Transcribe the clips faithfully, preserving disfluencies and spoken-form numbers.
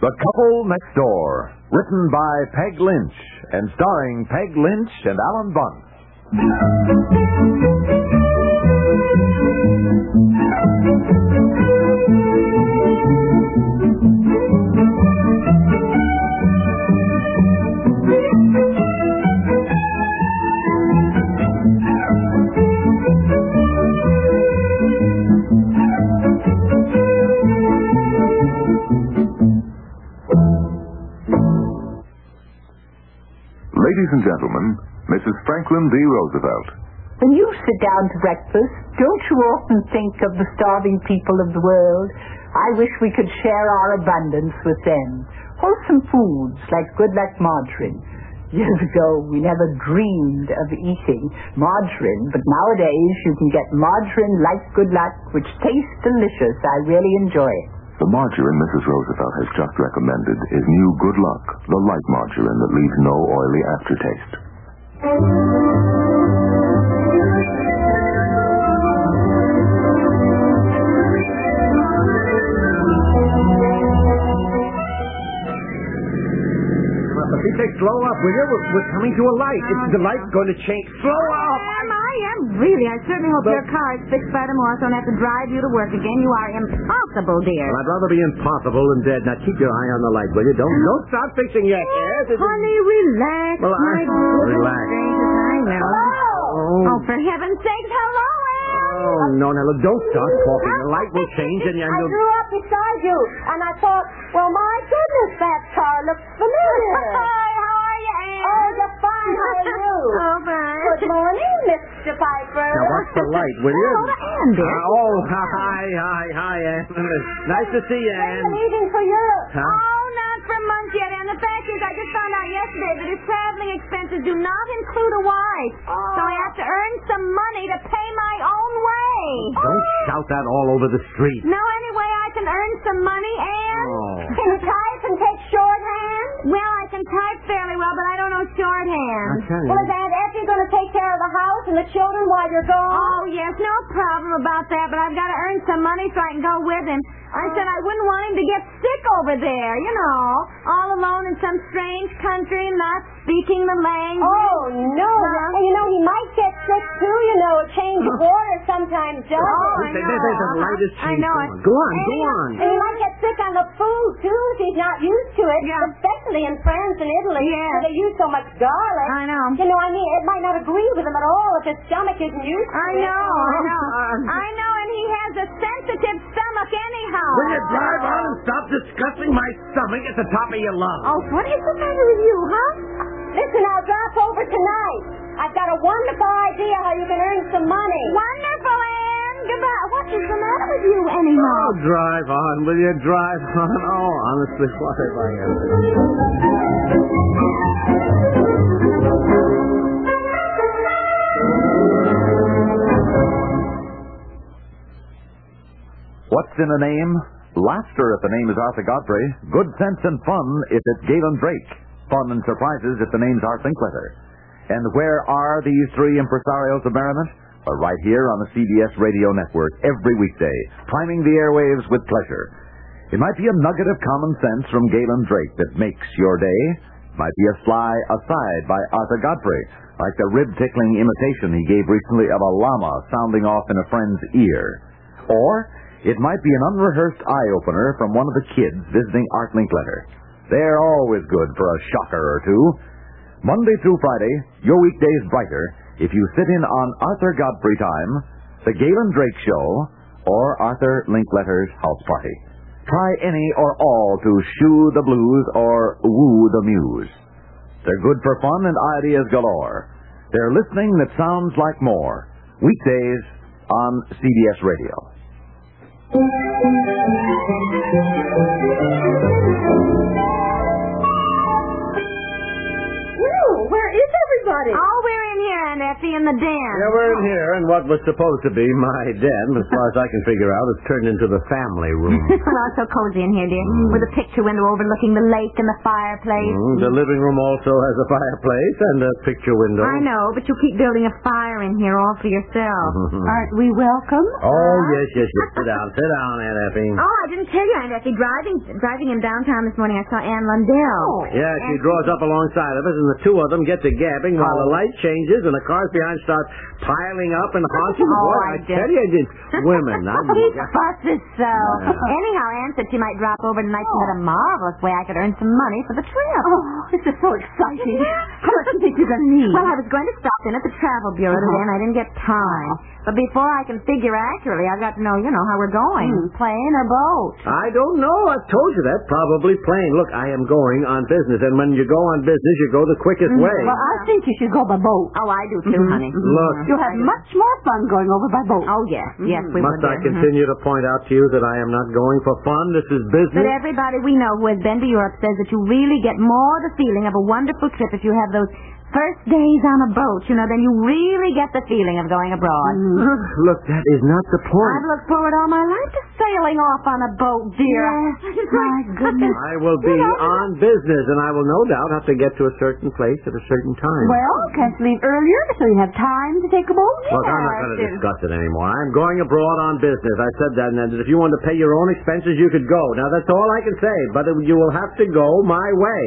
The Couple Next Door, written by Peg Lynch and starring Peg Lynch and Alan Bunce. Ladies and gentlemen, Missus Franklin D. Roosevelt. When you sit down to breakfast, don't you often think of the starving people of the world? I wish we could share our abundance with them. Wholesome foods like Good Luck margarine. Years ago, we never dreamed of eating margarine, but nowadays you can get margarine like Good Luck, which tastes delicious. I really enjoy it. The margarine Missus Roosevelt has just recommended is new Good Luck, the light margarine that leaves no oily aftertaste. Say, slow up, will you? We're, we're coming to a light. It's, the light's going to change. Slow up! I am, I am. Really, I certainly hope But- your car is fixed by tomorrow so I don't have to drive you to work again. You are impossible, dear. Well, I'd rather be impossible than dead. Now, keep your eye on the light, will you? Don't don't start fixing yet. Yes, it's- Honey, relax. Well, I- My goodness relax. gracious, I know. Oh. Oh, for heaven's sakes, hello, Al. Oh, no, no, no, don't start talking. The light will change and I you'll... drew up beside you, and I thought, well, my goodness, that car looks familiar. Hi, how are you, Anne? Oh, just fine. How are you? Oh, fine. Good morning, Mister Piper. Now, watch the light, will you? Hello to Anne, dear. Uh, oh, hi, hi, hi, Ann. Nice to see you, What's Ann. the meeting for you? Huh? Oh, not for months yet, and the fact is I just found out yesterday that his traveling expenses do not include a wife. Oh. So I have to earn some money to pay my own way. Don't shout that all over the street. No, anyway, I can earn some money, and... Oh. Can you type and take shorthand? Well, I can type fairly well, but I don't know shorthand. I tell you. Well, is Aunt Effie going to take care of the house and the children while you're gone? Oh, yes, no problem about that, but I've got to earn some money so I can go with him. I said I wouldn't want him to get sick over there, you know, all alone in some strange country, not speaking the language. Oh, no. Huh? And you know, he might get sick, too. You know, a change of water sometimes does. Oh, I There- know. there's a light is I changing. know it. Go on, go And- on. And he might get sick on the food, too, if he's not used to it. Yeah. Especially in France and Italy, Yeah. where they use so much garlic. I know. You know, I mean, it might not agree with him at all if his stomach isn't used to I it. know, I know. Uh, I know, and he has a sensitive stomach anyhow. Will you drive on and stop discussing my stomach at the top of your lungs? Oh, what is the matter with you, huh? Listen, I'll drop over tonight. I've got a wonderful idea how you can earn some money. Wonderful, Anne. Goodbye. What is the matter with you, anyhow? Oh, drive on, will you? Drive on. Oh, honestly, what have I ever... What's in a name? Laughter if the name is Arthur Godfrey. Good sense and fun if it's Galen Drake. Fun and surprises if the name's Art Linkletter. And where are these three impresarios of merriment? Well, right here on the C B S radio network every weekday, priming the airwaves with pleasure. It might be a nugget of common sense from Galen Drake that makes your day. It might be a sly aside by Arthur Godfrey, like the rib-tickling imitation he gave recently of a llama sounding off in a friend's ear. Or it might be an unrehearsed eye-opener from one of the kids visiting Art Linkletter. They're always good for a shocker or two. Monday through Friday, your weekday's brighter if you sit in on Arthur Godfrey Time, The Galen Drake Show, or Arthur Linkletter's House Party. Try any or all to shoo the blues or woo the muse. They're good for fun and ideas galore. They're listening that sounds like more. Weekdays on C B S Radio. Ooh, where is everybody? party? Oh, we're in here, Aunt Effie, in the den. Yeah, we're in here, and what was supposed to be my den, as far as I can figure out, has turned into the family room. Well, it's so cozy in here, dear, Mm. with a picture window overlooking the lake and the fireplace. Mm, the living room also has a fireplace and a picture window. I know, but you keep building a fire in here all for yourself. Aren't we welcome? Oh, yes, yes, yes. Sit down, sit down, Aunt Effie. Oh, I didn't tell you, Aunt Effie. Driving, driving in downtown this morning, I saw Ann Lundell. Oh. Yeah, she draws up alongside of us, and the two of them get to gabbing while the light changes and the cars behind start piling up and honking. Oh, Boy, I I tell you, it's women. I He fusses so. Yeah. Anyhow, Ann said she might drop over tonight. She had a marvelous way I could earn some money for the trip. Oh, this is so exciting. How much do you think you're going to need? Well, I was going to stop in at the travel bureau today, and I didn't get time. But before I can figure accurately, I've got to know, you know, how we're going. Plane or boat? I don't know. I've told you that. Probably plane. Look, I am going on business, and when you go on business, you go the quickest way. Well, I think you should go by boat. Oh, I do too, honey. Look, You'll have much more fun going over by boat. Oh, yes. Yes, we must will. I dear. continue to point out to you that I am not going for fun? This is But business. everybody we know who has been to Europe says that you really get more the feeling of a wonderful trip if you have those first days on a boat, you know, then you really get the feeling of going abroad. Look, that is not the point. I've looked forward all my life to sailing off on a boat, dear. Yes, my goodness. I will be on business, and I will no doubt have to get to a certain place at a certain time. Well, can't you leave earlier so you have time to take a boat? Look, I'm not going to discuss it anymore. I'm going abroad on business. I said that, and if you want to pay your own expenses, you could go. Now, that's all I can say, but you will have to go my way.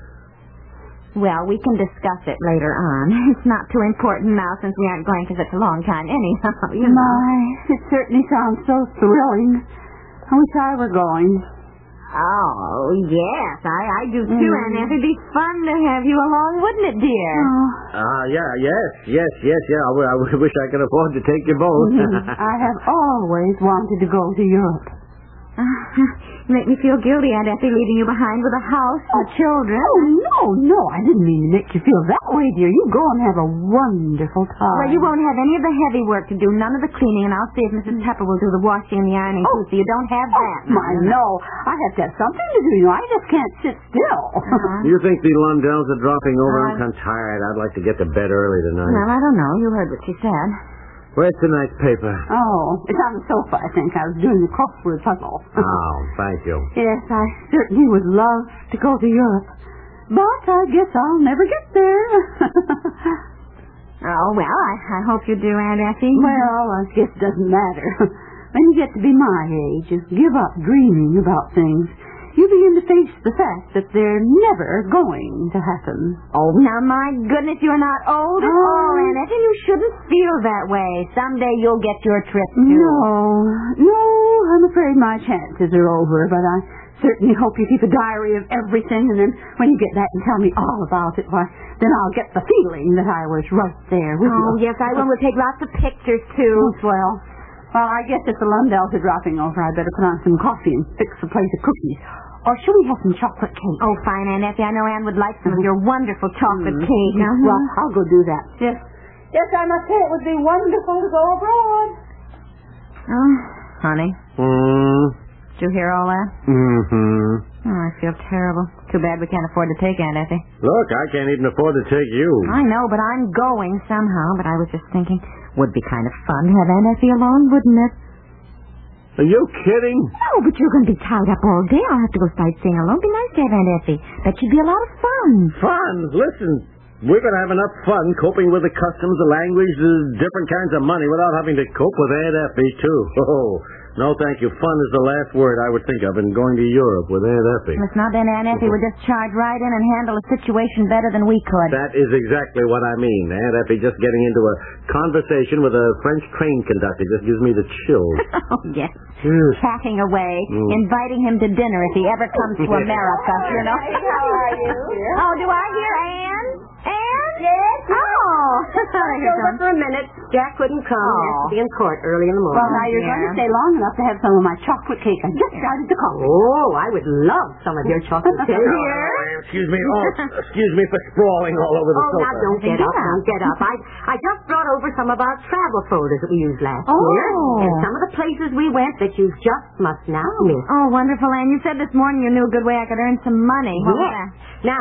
Well, we can discuss it later on. It's not too important now since we aren't going for such a long time anyhow, you know. My, it certainly sounds so thrilling. I wish I were going. Oh, yes, I, I do too, mm. and it'd be fun to have you along, wouldn't it, dear? Oh. Ah, uh, yeah, yes, yes, yes, yeah. I, w- I w- wish I could afford to take you both. I have always wanted to go to Europe. Uh, you make me feel guilty, Aunt Effie, leaving you behind with a house and oh, children. Oh, no, no, I didn't mean to make you feel that way, dear. You go and have a wonderful time. Well, you won't have any of the heavy work to do, none of the cleaning, and I'll see if Missus Pepper will do the washing and the ironing, oh. too, so you don't have that. Oh, my, no. I have to have something to do, you know. I just can't sit still. Uh-huh. You think the Lundells are dropping over? Uh, I'm kind of tired. I'd like to get to bed early tonight. Well, I don't know. You heard what she said. Where's tonight's paper? Oh, it's on the sofa, I think. I was doing the crossword puzzle. Oh, thank you. Yes, I certainly would love to go to Europe. But I guess I'll never get there. Oh, well, I, I hope you do, Aunt Effie. Well, I guess it doesn't matter. When you get to be my age, just give up dreaming about things. You begin to face the fact that they're never going to happen. Oh, now, my goodness, you're not old at Oh. all, Aunt Effie. You shouldn't feel that way. Someday you'll get your trip, too. No, no, I'm afraid my chances are over, but I certainly hope you keep a diary of everything, and then when you get back and tell me all about it, why, then I'll get the feeling that I was right there with you. Oh, yes, I will. We'll take lots of pictures, too. Oh, swell. Well, I guess if the Lundells are dropping over, I'd better put on some coffee and fix a plate of cookies. Or should we have some chocolate cake? Oh, fine, Aunt Effie. I know Anne would like some of your wonderful chocolate Mm. cake. Uh-huh. Well, I'll go do that. Yes. Yes, I must say it would be wonderful to go abroad. Oh, honey, Hmm. did you hear all that? Mm-hmm. Oh, I feel terrible. Too bad we can't afford to take Aunt Effie. Look, I can't even afford to take you. I know, but I'm going somehow. But I was just thinking, would be kind of fun to have Aunt Effie along, wouldn't it? Are you kidding? No, but you're going to be tied up all day. I'll have to go sightseeing alone. Be nice to have Aunt Effie. That should be a lot of fun. Fun? Listen, we're going to have enough fun coping with the customs, the language, the different kinds of money without having to cope with Aunt Effie, too. Oh, no, thank you. Fun is the last word I would think of in going to Europe with Aunt Effie. It's not that Aunt Effie would just charge right in and handle a situation better than we could. That is exactly what I mean. Aunt Effie just getting into a conversation with a French train conductor just gives me the chills. Oh, yes. Yes. Chatting away, Mm. inviting him to dinner if he ever comes to America, you know. How are you? Oh, do I hear Anne? Anne? Yes. Oh. Here over for a minute. Jack couldn't come. He has to be in court early in the morning. Well, now you're going to stay long enough to have some of my chocolate cake. I just started to coffee. Oh, I would love some of your chocolate cake. Oh, excuse me. Oh, excuse me for sprawling all over the Oh, sofa. now don't get up, don't get up. I, I just brought over some of our travel folders that we used last Oh. year. And some of the places we went that you just must now miss. Oh, wonderful, Anne. You said this morning you knew a good way I could earn some money. What was Yes. that? Now,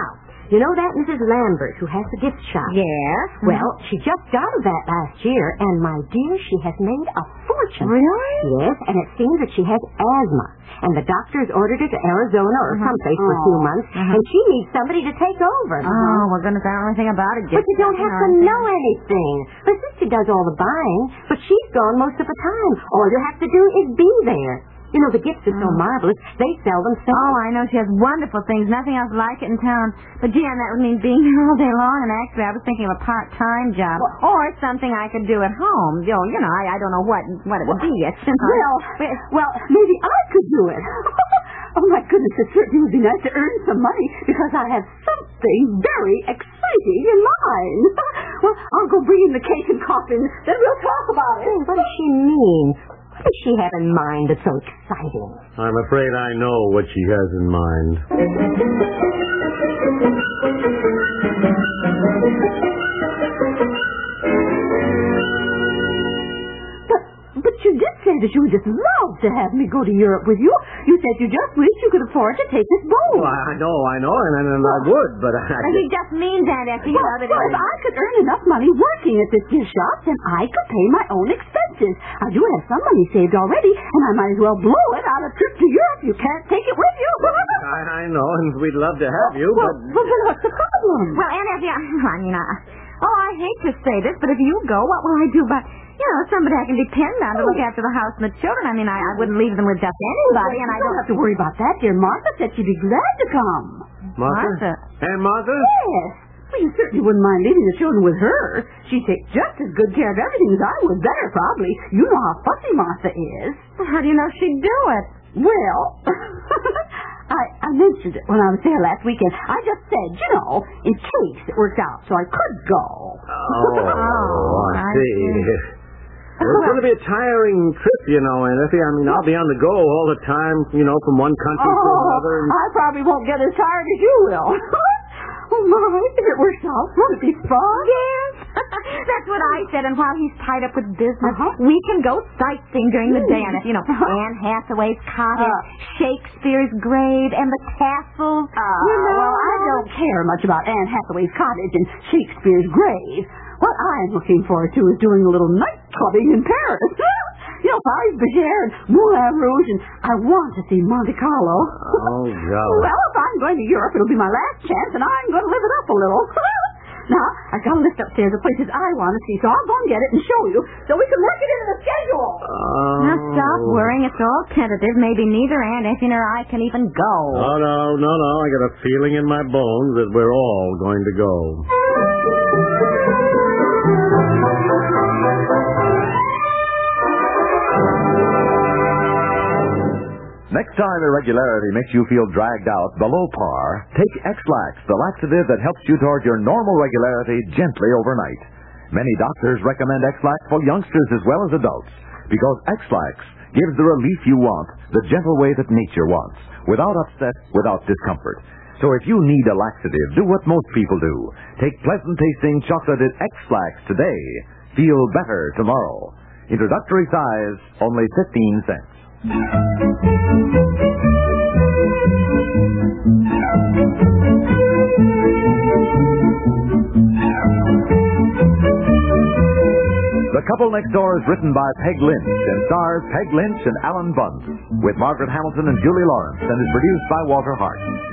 You know that Missus Lambert who has the gift shop? Yes. Well, she just got of that last year, and my dear, she has made a fortune. Really? Yes, and it seems that she has asthma, and the doctors ordered her to Arizona or Uh-huh. someplace for a few months, Uh-huh. and she needs somebody to take over. Oh, well, goodness, I don't know anything about it. But you don't have to know anything. Her sister does all the buying, but she's gone most of the time. All you have to do is be there. You know, the gifts are so marvelous, they sell them so... Oh, I know. She has wonderful things. Nothing else like it in town. But, gee, and that would mean being here all day long. And actually, I was thinking of a part-time job. Well, or something I could do at home. You know, you know I, I don't know what what it would be yet. Well, well, maybe I could do it. Oh, my goodness, it certainly would be nice to earn some money because I have something very exciting in mind. Well, I'll go bring in the cake and coffee, and then we'll talk about it. Hmm, What does she mean? What does she have in mind that's so exciting? I'm afraid I know what she has in mind. But, but you did say that you would just love to have me go to Europe with you. You said you just wished you could afford to take this boat. Well, I know, I know, and, and, and I would, but I... But he just means that, Effie. You Well, know, that well, if I could earn enough money working at this gift shop, then I could pay my own expenses. I do have some money saved already, and I might as well blow it on a trip to Europe. You can't take it with you. I, I know, and we'd love to have you, well, but... well, then what's the problem? Well, Aunt Effie, I, I mean, I, oh, I hate to say this, but if you go, what will I do about, you know, somebody I can depend on to look after the house and the children? I mean, I, I wouldn't leave them with just anybody, and I don't don't... have to worry about that, dear. Martha said she'd be glad to come. Martha? Martha. And Martha? Yes. Well, you certainly wouldn't mind leaving the children with her. She'd take just as good care of everything as I would. Better, probably. You know how fussy Martha is. Well, how do you know she'd do it? Well, I, I mentioned it when I was there last weekend. I just said, you know, in case it worked out, so I could go. Oh, Oh, I I see. see. Well, it's going to be a tiring trip, you know, and Effie, I mean, I'll be on the go all the time, you know, from one country to Oh, another. And... I probably won't get as tired as you will. Oh, my, if it works out, won't it be fun? Yes. That's what I said, and while he's tied up with business, Uh-huh. we can go sightseeing during the day, and if, you know, Uh-huh. Anne Hathaway's cottage, Uh. Shakespeare's grave, and the castles. Uh, you know, well, I don't care much about Anne Hathaway's cottage and Shakespeare's grave. What I'm looking forward to is doing a little night clubbing in Paris. You know, Paris Bergère and Moulin Rouge, and I want to see Monte Carlo. Oh, God. Well, if I'm going to Europe, it'll be my last chance, and I'm going to live it up a little. Now, I've got a list upstairs of places I want to see, so I'll go and get it and show you, so we can work it into the schedule. Oh. Now stop worrying. It's all tentative. Maybe neither Aunt Effie nor I can even go. Oh, no, no, no. I got a feeling in my bones that we're all going to go. Next time irregularity makes you feel dragged out below par, take X-Lax, the laxative that helps you toward your normal regularity gently overnight. Many doctors recommend X-Lax for youngsters as well as adults because X-Lax gives the relief you want the gentle way that nature wants, without upset, without discomfort. So if you need a laxative, do what most people do. Take pleasant-tasting chocolated X-Lax today. Feel better tomorrow. Introductory size, only fifteen cents. The Couple Next Door is written by Peg Lynch and stars Peg Lynch and Alan Bunce, with Margaret Hamilton and Julie Lawrence, and is produced by Walter Hart.